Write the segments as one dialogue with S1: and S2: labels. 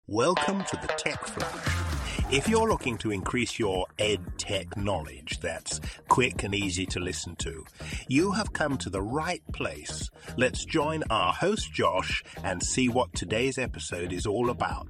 S1: Welcome to the Tech Flash. If you're looking to increase your ed tech knowledge that's quick and easy to listen to, you have come to the right place. Let's join our host Josh and see what today's episode is all about.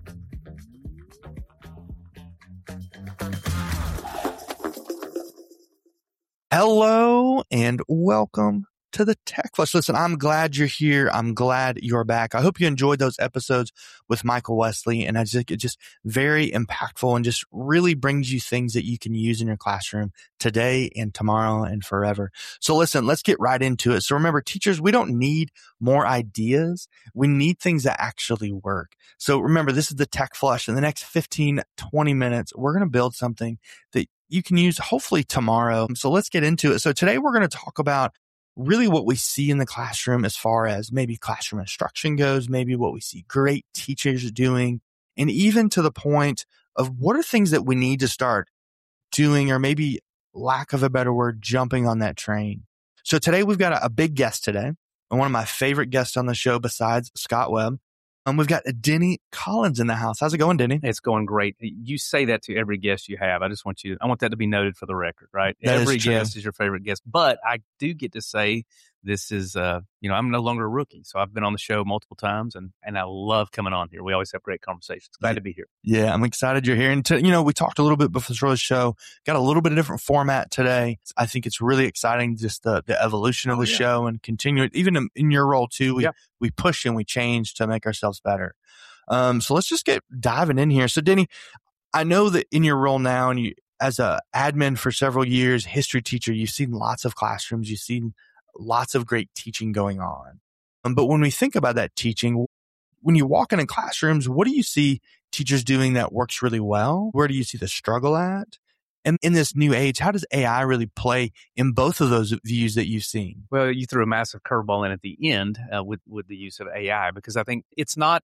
S2: Hello and welcome to the Tech Flash. Listen, I'm glad you're here. I'm glad you're back. I hope you enjoyed those episodes with Michael Wesley, and it's just very impactful and just really brings you things that you can use in your classroom today and tomorrow and forever. So listen, let's get right into it. So remember, teachers, we don't need more ideas. We need things that actually work. So remember, this is the Tech Flash. In the next 15, 20 minutes, we're going to build something that you can use hopefully tomorrow. So let's get into it. So today we're going to talk about really what we see in the classroom as far as maybe classroom instruction goes, maybe what we see great teachers doing, and even to the point of what are things that we need to start doing, or maybe, lack of a better word, jumping on that train. So today we've got a big guest today, and one of my favorite guests on the show besides Scott Webb. We've got Denny Collins in the house. How's it going, Denny?
S3: It's going great. You say that to every guest you have. I want that to be noted for the record, right?
S2: Every
S3: guest is your favorite guest. But I do get to say this is, I'm no longer a rookie. So I've been on the show multiple times and I love coming on here. We always have great conversations. Glad to be here.
S2: Yeah, I'm excited you're here. And we talked a little bit before the show, got a little bit of different format today. I think it's really exciting, just the evolution of the show and continue it. Even in your role too, we push and we change to make ourselves better. So let's just get diving in here. So Denny, I know that in your role now, and you, as a admin for several years, history teacher, you've seen lots of classrooms, you've seen lots of great teaching going on. But when we think about that teaching, when you walk in classrooms, what do you see teachers doing that works really well? Where do you see the struggle at? And in this new age, how does AI really play in both of those views that you've seen?
S3: Well, you threw a massive curveball in at the end with the use of AI, because I think it's not,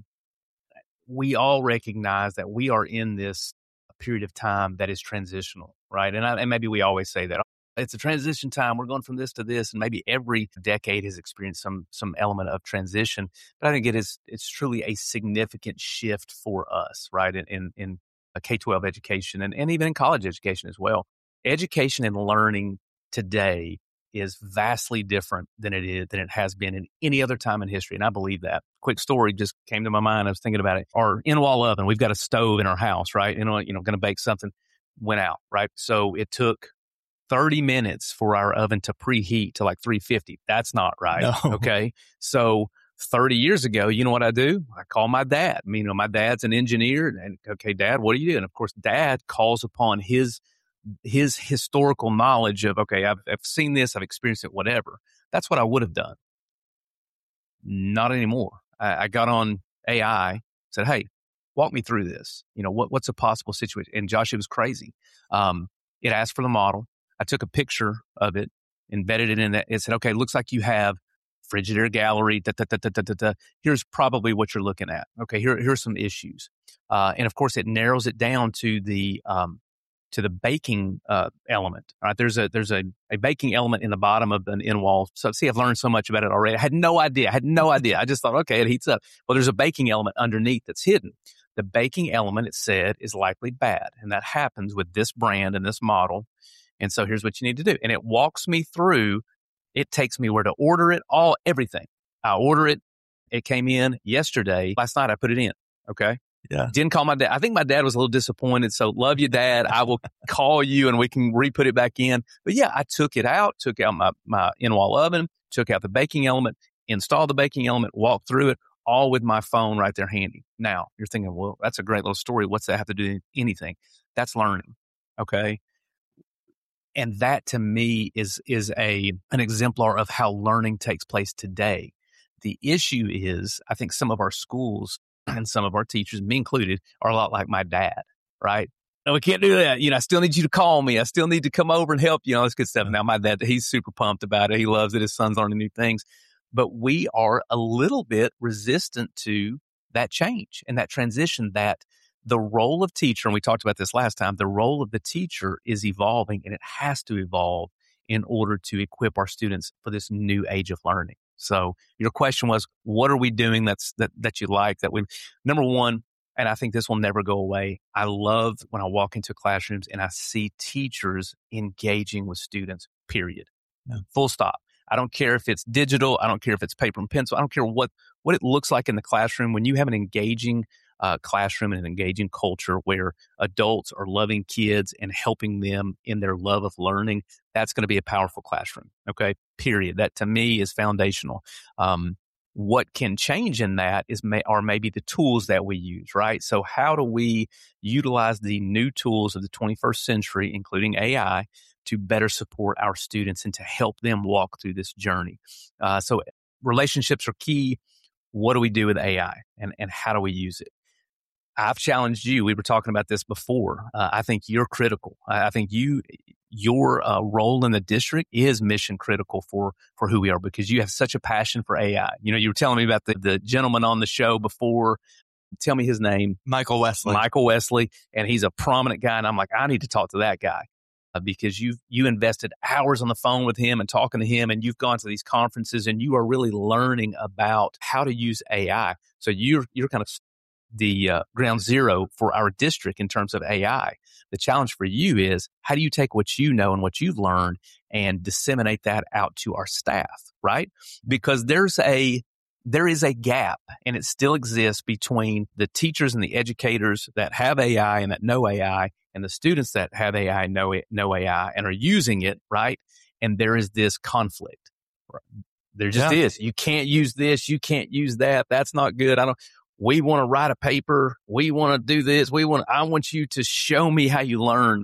S3: we all recognize that we are in this period of time that is transitional, right? And maybe we always say that it's a transition time. We're going from this to this, and maybe every decade has experienced some element of transition. But I think it's truly a significant shift for us, right? In a K-12 education and even in college education as well. Education and learning today is vastly different than it has been in any other time in history. And I believe that. Quick story just came to my mind. I was thinking about it. Our in-wall oven, we've got a stove in our house, right? Going to bake something, went out, right? So it took 30 minutes for our oven to preheat to like 350. That's not right.
S2: No.
S3: Okay. So 30 years ago, you know what I do? I call my dad. My dad's an engineer, and okay, Dad, what do you do? And of course, Dad calls upon his historical knowledge of, okay, I've seen this, I've experienced it, whatever. That's what I would have done. Not anymore. I got on AI, said, hey, walk me through this. What's a possible situation? And Josh, it was crazy. It asked for the model. I took a picture of it, embedded it in that. It said, okay, looks like you have Frigidaire gallery. Here's probably what you're looking at. Okay, here's some issues. And of course, it narrows it down to the baking element. All right, there's a baking element in the bottom of an in-wall. So see, I've learned so much about it already. I had no idea. I just thought, okay, it heats up. Well, there's a baking element underneath that's hidden. The baking element, it said, is likely bad, and that happens with this brand and this model. And so here's what you need to do. And it walks me through. It takes me where to order it, everything. I order it. It came in yesterday. Last night I put it in. Okay.
S2: Yeah.
S3: Didn't call my dad. I think my dad was a little disappointed. So love you, Dad. I will call you and we can re-put it back in. But yeah, I took it out, took out my in-wall oven, took out the baking element, installed the baking element, walked through it, all with my phone right there handy. Now you're thinking, well, that's a great little story. What's that have to do with anything? That's learning. Okay. And that to me is an exemplar of how learning takes place today. The issue is, I think some of our schools and some of our teachers, me included, are a lot like my dad, right? No, we can't do that. I still need you to call me. I still need to come over and help you. All this good stuff. Now, my dad, he's super pumped about it. He loves it. His son's learning new things. But we are a little bit resistant to that change and that transition, that the role of teacher, and we talked about this last time, the role of the teacher is evolving, and it has to evolve in order to equip our students for this new age of learning. So your question was, what are we doing that you like? Number one, and I think this will never go away. I love when I walk into classrooms and I see teachers engaging with students, period.
S2: Yeah.
S3: Full stop. I don't care if it's digital. I don't care if it's paper and pencil. I don't care what it looks like in the classroom. When you have an engaging classroom and an engaging culture where adults are loving kids and helping them in their love of learning, that's going to be a powerful classroom. Okay, period. That to me is foundational. What can change in that are maybe the tools that we use, right? So how do we utilize the new tools of the 21st century, including AI, to better support our students and to help them walk through this journey? So relationships are key. What do we do with AI and how do we use it? I've challenged you. We were talking about this before. I think you're critical. I think your role in the district is mission critical for who we are, because you have such a passion for AI. You know, you were telling me about the gentleman on the show before. Tell me his name.
S2: Michael Wesley.
S3: Michael Wesley. And he's a prominent guy. And I'm like, I need to talk to that guy. Because you invested hours on the phone with him and talking to him, and you've gone to these conferences and you are really learning about how to use AI. So you're kind of the ground zero for our district in terms of AI. The challenge for you is, how do you take what you know and what you've learned and disseminate that out to our staff, right? Because there is a gap, and it still exists, between the teachers and the educators that have AI and that know AI, and the students that have AI and know AI and are using it, right? And there is this conflict. There just is. You can't use this. You can't use that. That's not good. We want to write a paper. We want to do this. I want you to show me how you learn.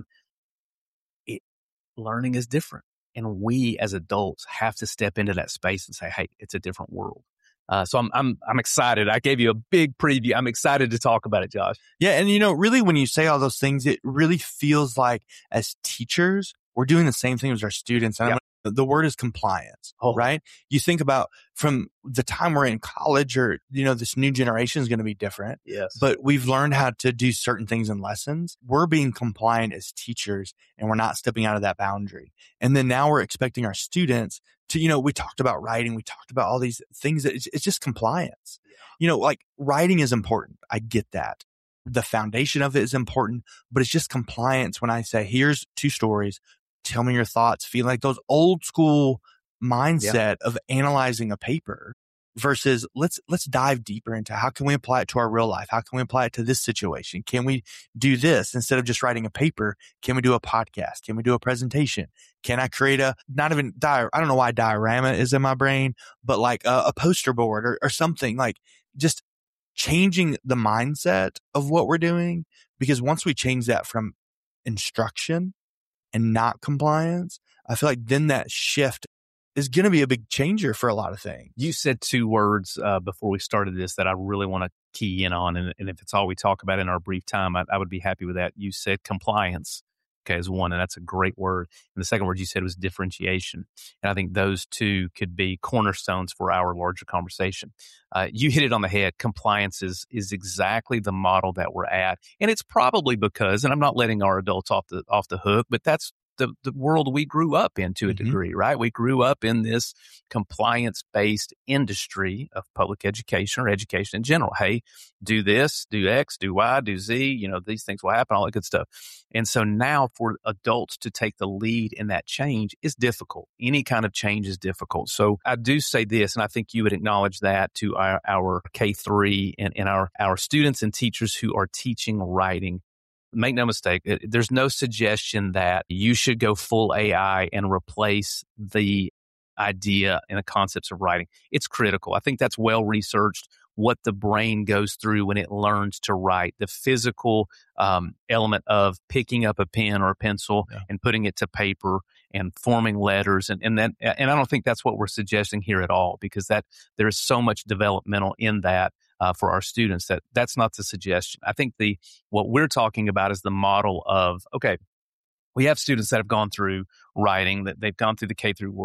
S3: Learning is different. And we as adults have to step into that space and say, hey, it's a different world. So I'm excited. I gave you a big preview. I'm excited to talk about it, Josh.
S2: Yeah. And really, when you say all those things, it really feels like as teachers, we're doing the same thing as our students. And the word is compliance, right? You think about from the time we're in college, or, this new generation is going to be different.
S3: Yes.
S2: But we've learned how to do certain things in lessons. We're being compliant as teachers, and we're not stepping out of that boundary. And then now we're expecting our students to, we talked about writing. We talked about all these things that it's just compliance. Like writing is important. I get that. The foundation of it is important, but it's just compliance. When I say, here's 2 stories, tell me your thoughts, feel like those old school mindset of analyzing a paper versus let's dive deeper into how can we apply it to our real life? How can we apply it to this situation? Can we do this instead of just writing a paper? Can we do a podcast? Can we do a presentation? Can I create I don't know why diorama is in my brain, but like a poster board or something, like just changing the mindset of what we're doing. Because once we change that from instruction and not compliance, I feel like then that shift is going to be a big changer for a lot of things.
S3: You said 2 words before we started this that I really want to key in on. And if it's all we talk about in our brief time, I would be happy with that. You said compliance, as one, and that's a great word. And the second word you said was differentiation. And I think those 2 could be cornerstones for our larger conversation. You hit it on the head. Compliance is exactly the model that we're at. And it's probably because, and I'm not letting our adults off the hook, but that's the world we grew up in to a degree, right? We grew up in this compliance-based industry of public education or education in general. Hey, do this, do X, do Y, do Z, these things will happen, all that good stuff. And so now for adults to take the lead in that change is difficult. Any kind of change is difficult. So I do say this, and I think you would acknowledge that to our K-3 and our students and teachers who are teaching writing. Make no mistake, there's no suggestion that you should go full AI and replace the idea and the concepts of writing. It's critical. I think that's well researched, what the brain goes through when it learns to write, the physical element of picking up a pen or a pencil and putting it to paper and forming letters. And I don't think that's what we're suggesting here at all, because there is so much developmental in that. For our students, that's not the suggestion. I think what we're talking about is the model of, okay, we have students that have gone through writing, that they've gone through the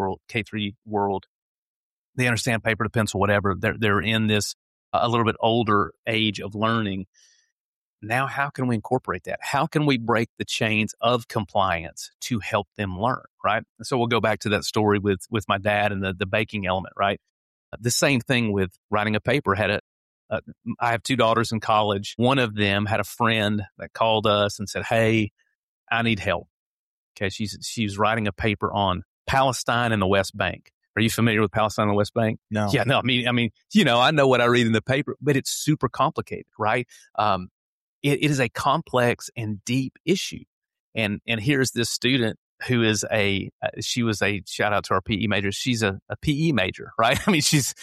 S3: K3 world. They understand paper to pencil, whatever. They're in this a little bit older age of learning. Now, how can we incorporate that? How can we break the chains of compliance to help them learn, right? And so we'll go back to that story with my dad and the baking element, right? The same thing with writing a paper had a I have 2 daughters in college. One of them had a friend that called us and said, "Hey, I need help." Okay. She's writing a paper on Palestine and the West Bank. Are you familiar with Palestine and the West Bank?
S2: No.
S3: Yeah, no. I mean, I know what I read in the paper, but it's super complicated, right? It is a complex and deep issue. And here's this student who is she was a shout out to our PE major. She's a PE major, right? I mean, she's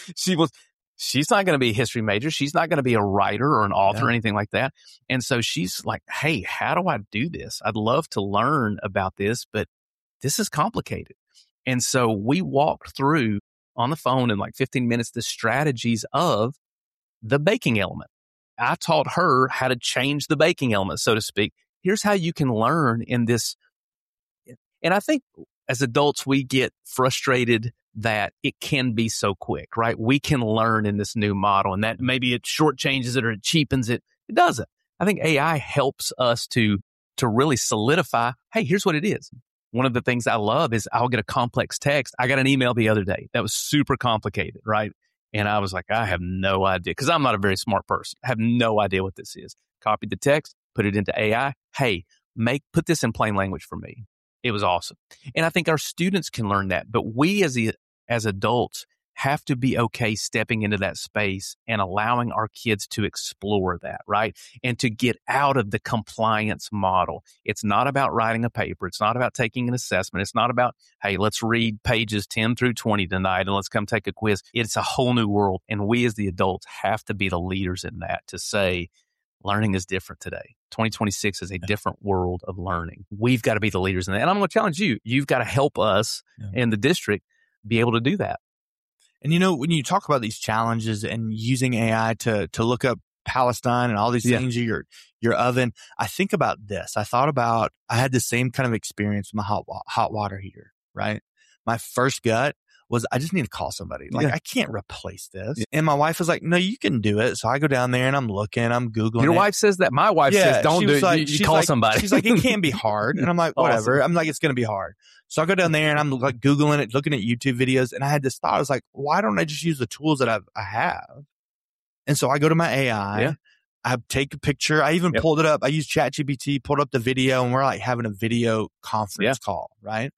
S3: not going to be a history major. She's not going to be a writer or an author or anything like that. And so she's like, "Hey, how do I do this? I'd love to learn about this, but this is complicated." And so we walked through on the phone in like 15 minutes the strategies of the baking element. I taught her how to change the baking element, so to speak. Here's how you can learn in this. And I think as adults, we get frustrated that it can be so quick, right? We can learn in this new model, and that maybe it shortchanges it or it cheapens it. It doesn't. I think AI helps us to really solidify, hey, here's what it is. One of the things I love is I'll get a complex text. I got an email the other day that was super complicated, right? And I was like, I have no idea, because I'm not a very smart person. I have no idea what this is. Copied the text, put it into AI. Hey, put this in plain language for me. It was awesome. And I think our students can learn that, but we as adults have to be okay stepping into that space and allowing our kids to explore that, right? And to get out of the compliance model. It's not about writing a paper. It's not about taking an assessment. It's not about, hey, let's read pages 10 through 20 tonight and let's come take a quiz. It's a whole new world. And we as the adults have to be the leaders in that, to say, learning is different today. 2026 is a different world of learning. We've got to be the leaders in that. And I'm going to challenge you. You've got to help us in the district be able to do that.
S2: And when you talk about these challenges and using AI to look up Palestine and all these things, your oven, I think about this. I had the same kind of experience with my hot water heater, right? My first gut was, I just need to call somebody. I can't replace this. Yeah. And my wife was like, "No, you can do it." So I go down there and I'm looking, I'm Googling.
S3: Your wife says that. My wife says, "Don't do it. You call somebody."
S2: She's like, "It can't be hard." And I'm like, whatever. Awesome. I'm like, it's going to be hard. So I go down there and I'm like Googling it, looking at YouTube videos. And I had this thought. I was like, why don't I just use the tools that I have? And so I go to my AI. Yeah. I take a picture. I even pulled it up. I used ChatGPT, pulled up the video, and we're like having a video conference call, right?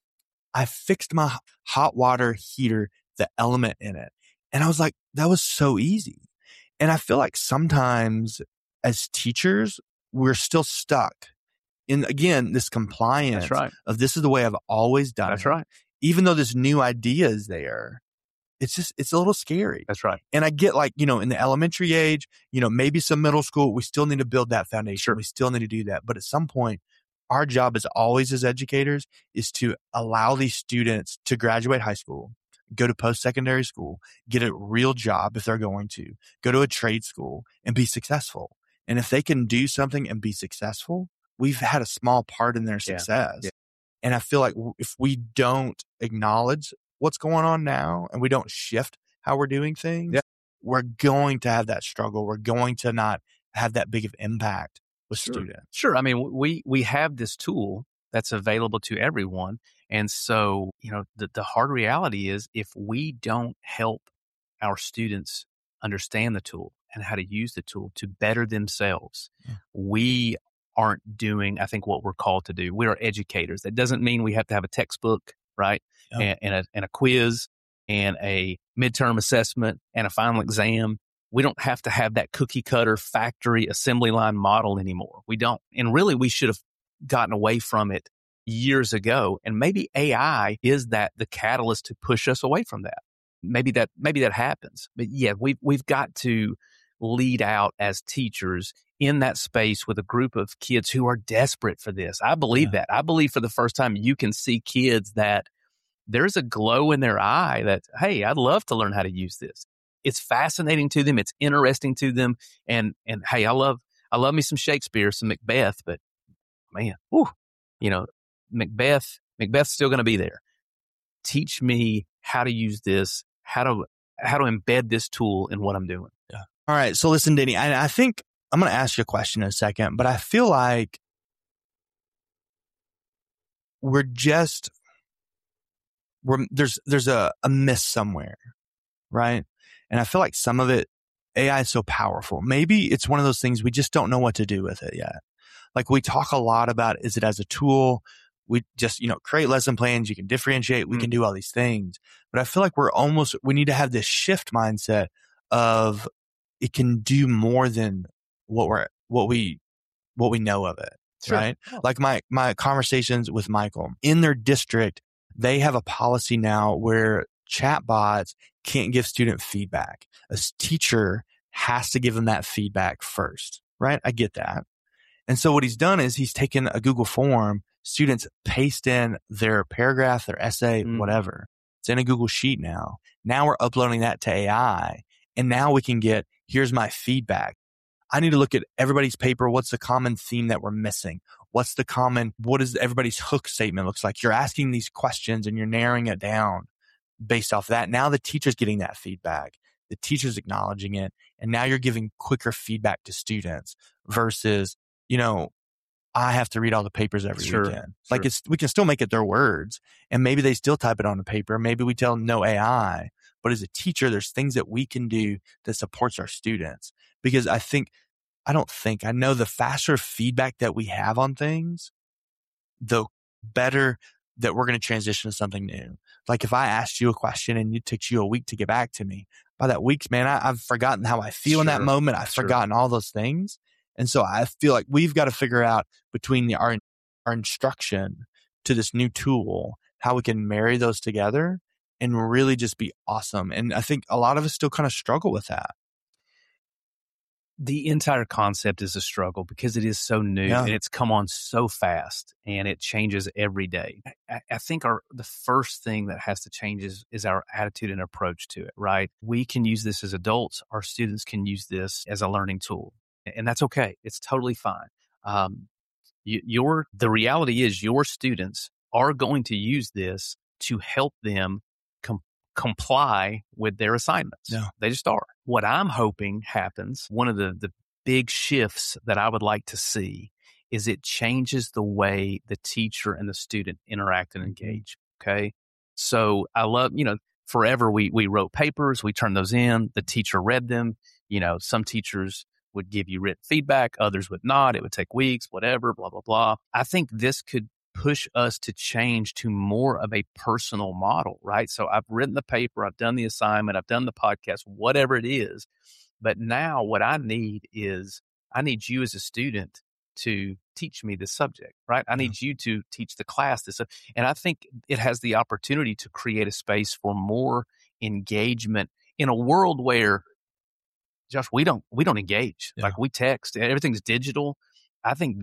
S2: I fixed my hot water heater, the element in it. And I was like, that was so easy. And I feel like sometimes as teachers, we're still stuck in, again, this compliance of this is the way I've always done it.
S3: That's right.
S2: Even though this new idea is there, it's a little scary.
S3: That's right.
S2: And I get in the elementary age, maybe some middle school, we still need to build that foundation. Sure. We still need to do that. But at some point, our job is always as educators is to allow these students to graduate high school, go to post-secondary school, get a real job if they're going to, go to a trade school and be successful. And if they can do something and be successful, we've had a small part in their success. Yeah. And I feel like if we don't acknowledge what's going on now and we don't shift how we're doing things, we're going to have that struggle. We're going to not have that big of impact with students.
S3: Sure. I mean, we have this tool that's available to everyone. And so, the hard reality is if we don't help our students understand the tool and how to use the tool to better themselves, we aren't doing, I think, what we're called to do. We are educators. That doesn't mean we have to have a textbook, right? And a quiz and a midterm assessment and a final exam. We don't have to have that cookie cutter factory assembly line model anymore. We don't. And really, we should have gotten away from it years ago. And maybe AI is the catalyst to push us away from that. Maybe that happens. But we've got to lead out as teachers in that space with a group of kids who are desperate for this. I believe that. I believe for the first time you can see kids that there's a glow in their eye that, hey, I'd love to learn how to use this. It's fascinating to them. It's interesting to them. And hey, I love me some Shakespeare, some Macbeth, but man, Macbeth's still going to be there. Teach me how to use this, how to embed this tool in what I'm doing.
S2: Yeah. All right. So listen, Denny, I think I'm going to ask you a question in a second, but I feel like there's a miss somewhere, right? And I feel like some of it AI is so powerful. Maybe it's one of those things we just don't know what to do with it yet. Like we talk a lot about, is it as a tool? We just, create lesson plans. You can differentiate. We can do all these things. But I feel like we need to have this shift mindset of it can do more than what we know of it.
S3: Sure.
S2: Right. Like my conversations with Michael in their district, they have a policy now where chatbots can't give student feedback. A teacher has to give them that feedback first. Right. I get that. And so what he's done is he's taken a Google form, students paste in their paragraph, their essay, whatever. It's in a Google Sheet now. Now we're uploading that to AI, and now we can get, here's my feedback. I need to look at everybody's paper. What's the common theme that we're missing? What is everybody's hook statement looks like? You're asking these questions and you're narrowing it down based off that. Now the teacher's getting that feedback. The teacher's acknowledging it. And now you're giving quicker feedback to students versus, I have to read all the papers every weekend. Like we can still make it their words, and maybe they still type it on the paper. Maybe we tell them no AI, but as a teacher, there's things that we can do that supports our students. Because I know the faster feedback that we have on things, the better that we're going to transition to something new. Like if I asked you a question and it took you a week to get back to me, by that week, man, I've forgotten how I feel in that moment. I've forgotten all those things. And so I feel like we've got to figure out between our instruction to this new tool, how we can marry those together and really just be awesome. And I think a lot of us still kind of struggle with that.
S3: The entire concept is a struggle because it is so new and it's come on so fast and it changes every day. I think the first thing that has to change is our attitude and approach to it, right? We can use this as adults. Our students can use this as a learning tool, and that's okay. It's totally fine. The reality is your students are going to use this to help them comply with their assignments. Yeah. They just are. What I'm hoping happens, one of the big shifts that I would like to see is it changes the way the teacher and the student interact and engage. Okay. So I love, forever we wrote papers, we turned those in, the teacher read them. Some teachers would give you written feedback, others would not. It would take weeks, whatever, blah, blah, blah. I think this could push us to change to more of a personal model, right? So I've written the paper, I've done the assignment, I've done the podcast, whatever it is. But now what I need you as a student to teach me this subject, right? I need you to teach the class this. And I think it has the opportunity to create a space for more engagement in a world where, Josh, we don't engage. Yeah. Like we text, everything's digital. I think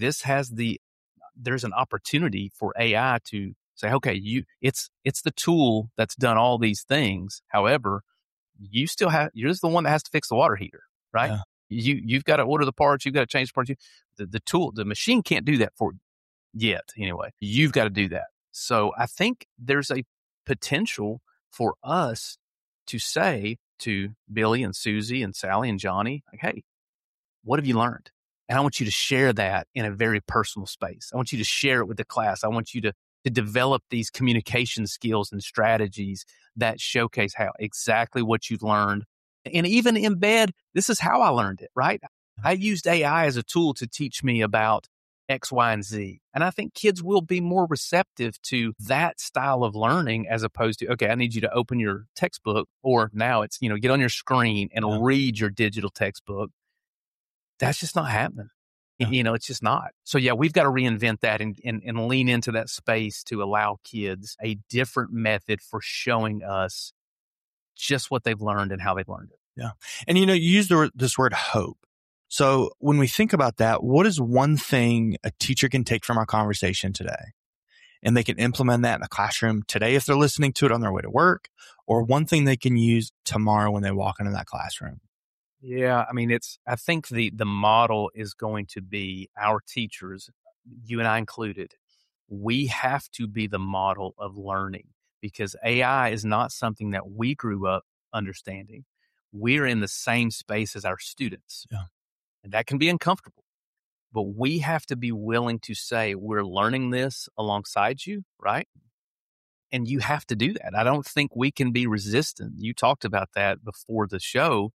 S3: there's an opportunity for AI to say, okay, it's the tool that's done all these things. However, you're the one that has to fix the water heater, right? Yeah. You've got to order the parts. You've got to change the parts. The machine can't do that for you yet. Anyway, you've got to do that. So I think there's a potential for us to say to Billy and Susie and Sally and Johnny, like, hey, what have you learned? And I want you to share that in a very personal space. I want you to share it with the class. I want you to develop these communication skills and strategies that showcase exactly what you've learned. And even embed, this is how I learned it, right? I used AI as a tool to teach me about X, Y, and Z. And I think kids will be more receptive to that style of learning as opposed to, okay, I need you to open your textbook, or now it's, get on your screen and read your digital textbook. That's just not happening. Yeah. It's just not. So we've got to reinvent that and lean into that space to allow kids a different method for showing us just what they've learned and how they've learned it.
S2: Yeah. And you use this word hope. So when we think about that, what is one thing a teacher can take from our conversation today? And they can implement that in the classroom today if they're listening to it on their way to work, or one thing they can use tomorrow when they walk into that classroom.
S3: Yeah, I mean, I think the model is going to be our teachers, you and I included. We have to be the model of learning because AI is not something that we grew up understanding. We're in the same space as our students. Yeah. And that can be uncomfortable. But we have to be willing to say, we're learning this alongside you, right? And you have to do that. I don't think we can be resistant. You talked about that before the show.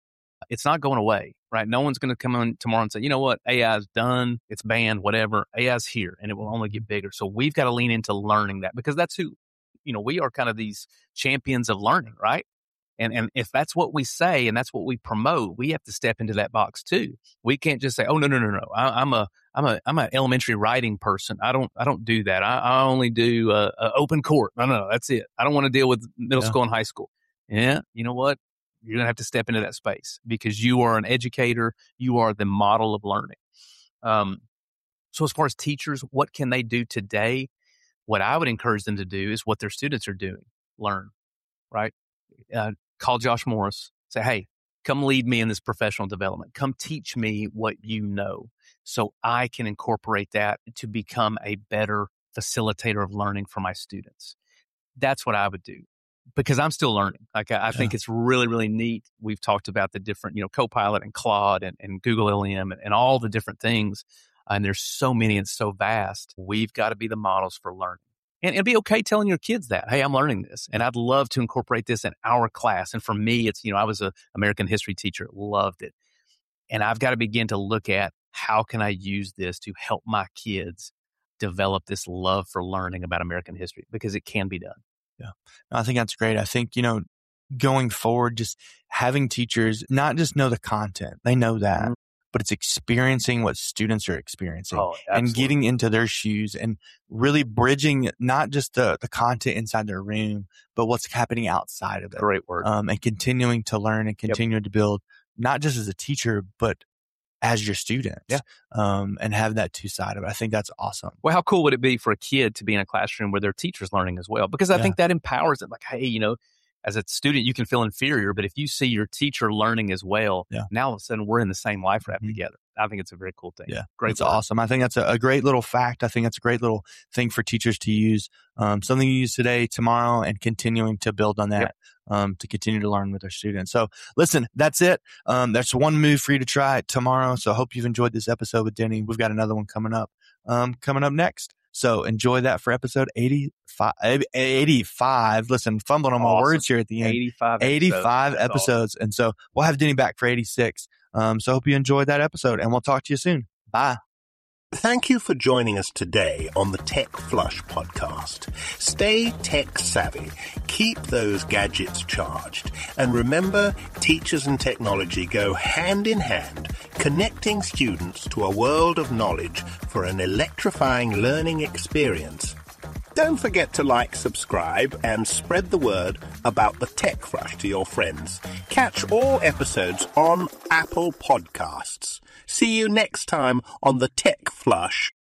S3: It's not going away, right? No one's going to come on tomorrow and say, you know what, AI is done, it's banned, whatever. AI is here and it will only get bigger. So we've got to lean into learning that, because that's who, we are kind of these champions of learning, right? And if that's what we say and that's what we promote, we have to step into that box too. We can't just say, oh, no. I'm an elementary writing person. I don't do that. I only do open court. No, that's it. I don't want to deal with middle school and high school. Yeah. You know what? You're going to have to step into that space because you are an educator. You are the model of learning. So as far as teachers, what can they do today? What I would encourage them to do is what their students are doing. Learn, right? Call Josh Morris. Say, hey, come lead me in this professional development. Come teach me what you know so I can incorporate that to become a better facilitator of learning for my students. That's what I would do because I'm still learning. Like I think it's really, really neat. We've talked about the different, Copilot and Claude and Google LLM and all the different things. And there's so many and so vast. We've got to be the models for learning. And it'd be okay telling your kids that, hey, I'm learning this, and I'd love to incorporate this in our class. And for me, it's, I was an American history teacher, loved it. And I've got to begin to look at how can I use this to help my kids develop this love for learning about American history, because it can be done.
S2: Yeah, I think that's great. I think, going forward, just having teachers not just know the content, they know that. Mm-hmm. But it's experiencing what students are experiencing and getting into their shoes and really bridging not just the content inside their room, but what's happening outside of it.
S3: Great word.
S2: And continuing to learn and continuing to build, not just as a teacher, but as your students.
S3: Yeah.
S2: And have that two-sided of it. I think that's awesome.
S3: Well, how cool would it be for a kid to be in a classroom where their teacher's learning as well? Because I think that empowers them. Like, hey, as a student, you can feel inferior, but if you see your teacher learning as well, now all of a sudden we're in the same life raft together. I think it's a very cool thing.
S2: Yeah,
S3: great.
S2: It's awesome. I think that's a great little fact. I think that's a great little thing for teachers to use. Something you use today, tomorrow, and continuing to build on that to continue to learn with their students. So listen, that's it. That's one move for you to try tomorrow. So I hope you've enjoyed this episode with Denny. We've got another one coming up next. So enjoy that for episode 85. Listen, fumbling on my words here at the end. 85 episodes. And so we'll have Denny back for 86. So hope you enjoyed that episode, and we'll talk to you soon. Bye.
S1: Thank you for joining us today on the Tech Flush podcast. Stay tech savvy, keep those gadgets charged, and remember, teachers and technology go hand in hand, connecting students to a world of knowledge for an electrifying learning experience. Don't forget to like, subscribe, and spread the word about the Tech Flush to your friends. Catch all episodes on Apple Podcasts. See you next time on the Tech Flush